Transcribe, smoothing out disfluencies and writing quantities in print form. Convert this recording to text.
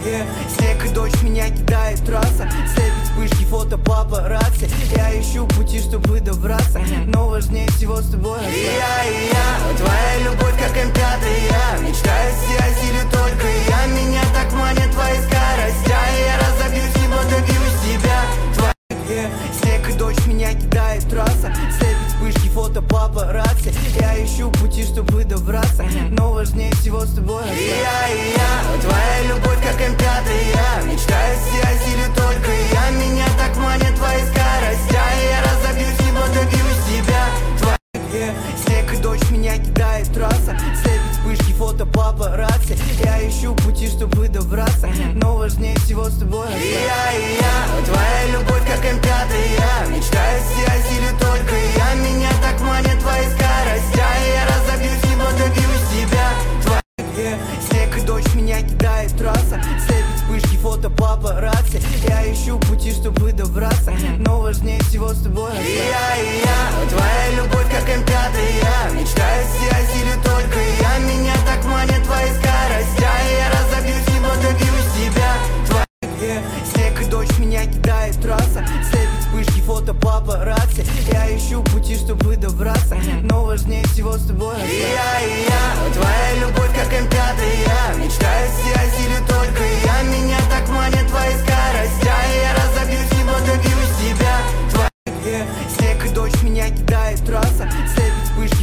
Снег и дождь, меня кидает трасса. Слепит вспышки фото папарацци. Я ищу пути, чтобы добраться, но важнее всего с тобой остаться. И я, твоя любовь как М5. Мечтаю связь или только я. Меня так манит твои скорости. Я разобьюсь, либо добьюсь тебя. Снег и дождь, меня кидает трасса. Слепит вспышки фото папарацци. Я ищу пути, чтобы добраться, но важнее всего с тобой остаться. И я, твоя любовь как М5. Мечтаю связь или только я. Меня так манит твои скорости. Я разобьюсь, либо добьюсь тебя. Снег и дождь, меня кидает трасса. Слепит вспышки фото папарацци. Я ищу пути, чтобы добраться, но важнее всего с тобой остаться. И я, твоя любовь как М5. Мечтаю связь или только я. Меня так манит твои скорости. Я разобьюсь, либо добьюсь тебя. Снег и дождь, меня кидает трасса. Слепит вспышки фото папарацци. Я ищу пути, чтобы добраться, но важнее всего с тобой остаться. И я, твоя любовь как М5. Мечтаю связь или только я. Меня так манит твои скорости. Я разобьюсь, либо добьюсь тебя. Снег и дождь, меня кидает трасса. Слепит вспышки фото папарацци. Я ищу пути, чтобы добраться, но важнее всего с тобой остаться. И я, твоя любовь как М5. Мечтаю связь